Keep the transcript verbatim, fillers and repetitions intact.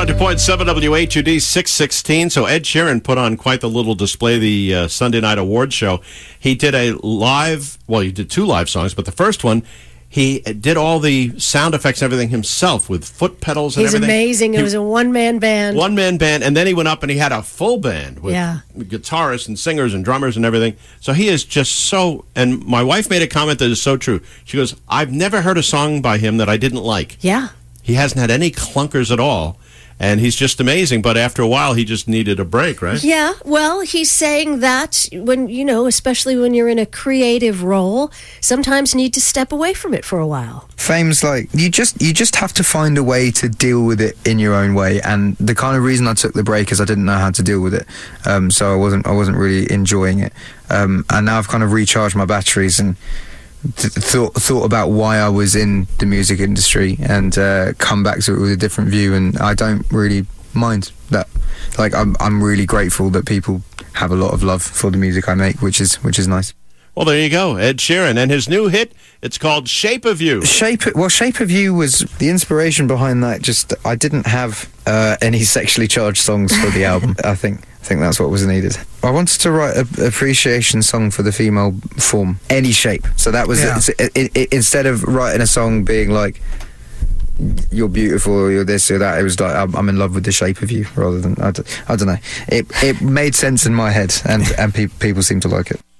hundred point seven W H U D, six sixteen. So Ed Sheeran put on quite the little display, the uh, Sunday night award show. He did a live, well, he did two live songs, but the first one, he did all the sound effects and everything himself with foot pedals and He's everything. He's amazing. It he, was a one-man band. One-man band, and then he went up and he had a full band with yeah. guitarists and singers and drummers and everything. So he is just so, and my wife made a comment that is so true. She goes, I've never heard a song by him that I didn't like. Yeah. He hasn't had any clunkers at all. And he's just amazing, but after a while, he just needed a break, right? Yeah, well, he's saying that when, you know, especially when you're in a creative role, sometimes you need to step away from it for a while. Fame's like, you just you just have to find a way to deal with it in your own way. And the kind of reason I took the break is I didn't know how to deal with it. Um, so I wasn't I wasn't really enjoying it. Um, and now I've kind of recharged my batteries and th- thought thought about why I was in the music industry and uh, come back to it with a different view. And I don't really mind that. Like, I'm I'm really grateful that people have a lot of love for the music I make, which is which is nice. Well, there you go, Ed Sheeran, and his new hit, it's called Shape of You. Shape, well, Shape of You was the inspiration behind that. Just, I didn't have uh, any sexually charged songs for the album. I think I think that's what was needed. I wanted to write an appreciation song for the female form, any shape. So that was, Yeah. it, it, it, instead of writing a song being like, you're beautiful or you're this or that, it was like, I'm, I'm in love with the shape of you, rather than, I don't, I don't know. It, it made sense in my head, and, and pe- people seem to like it.